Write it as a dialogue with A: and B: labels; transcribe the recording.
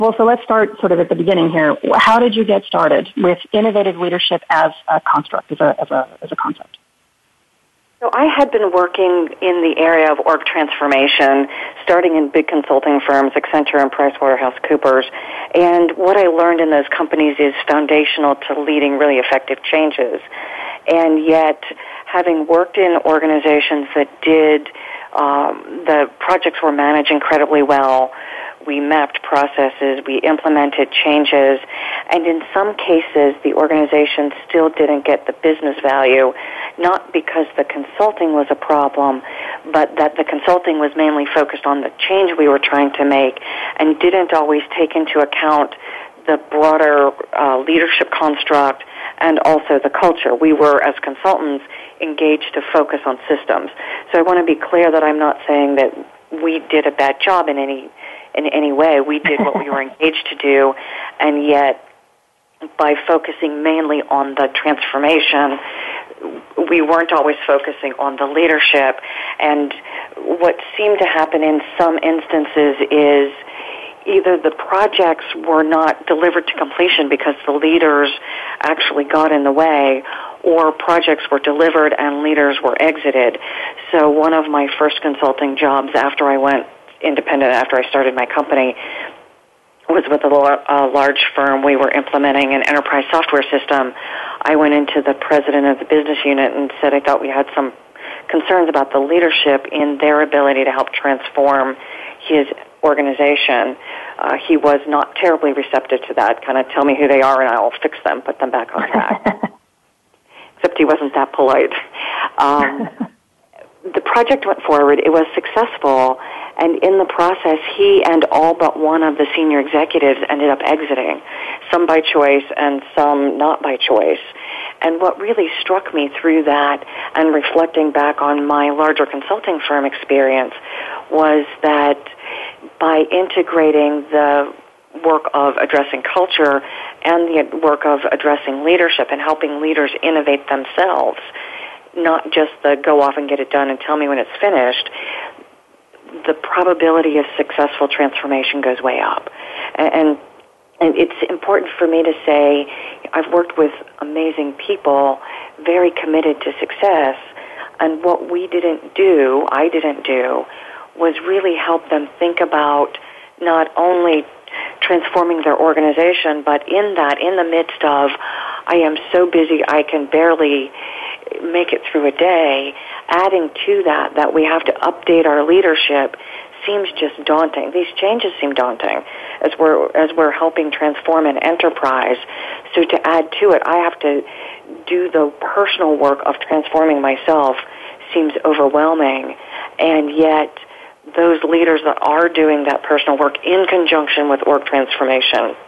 A: Well, so let's start sort of at the beginning here. How did you get started with innovative leadership as a construct, as a concept?
B: So I had been working in the area of org transformation, starting in big consulting firms, Accenture and PricewaterhouseCoopers. And what I learned in those companies is foundational to leading really effective changes. And yet, having worked in organizations that did, the projects were managed incredibly well. We mapped processes, we implemented changes, and in some cases the organization still didn't get the business value, not because the consulting was a problem, but that the consulting was mainly focused on the change we were trying to make and didn't always take into account the broader leadership construct and also the culture. We were, as consultants, engaged to focus on systems. So I want to be clear that I'm not saying that we did a bad job in any way. We did what we were engaged to do, and yet by focusing mainly on the transformation, we weren't always focusing on the leadership. And what seemed to happen in some instances is either the projects were not delivered to completion because the leaders actually got in the way, or projects were delivered and leaders were exited. So one of my first consulting jobs after I went independent, after I started my company, was with a large firm. We were implementing an enterprise software system. I went into the president of the business unit and said I thought we had some concerns about the leadership in their ability to help transform his organization. He was not terribly receptive to that, kind of tell me who they are and I'll fix them, put them back on track. Except he wasn't that polite. The project went forward. It was successful, and in the process, he and all but one of the senior executives ended up exiting, some by choice and some not by choice. And what really struck me through that, and reflecting back on my larger consulting firm experience, was that by integrating the work of addressing culture and the work of addressing leadership and helping leaders innovate themselves, not just the go off and get it done and tell me when it's finished, the probability of successful transformation goes way up. And it's important for me to say I've worked with amazing people, very committed to success, and what I didn't do, was really help them think about not only transforming their organization, but in the midst of, I am so busy I can barely make it through a day, adding to that we have to update our leadership seems just daunting. These changes seem daunting as we're helping transform an enterprise. So to add to it, I have to do the personal work of transforming myself seems overwhelming, and yet those leaders that are doing that personal work in conjunction with org transformation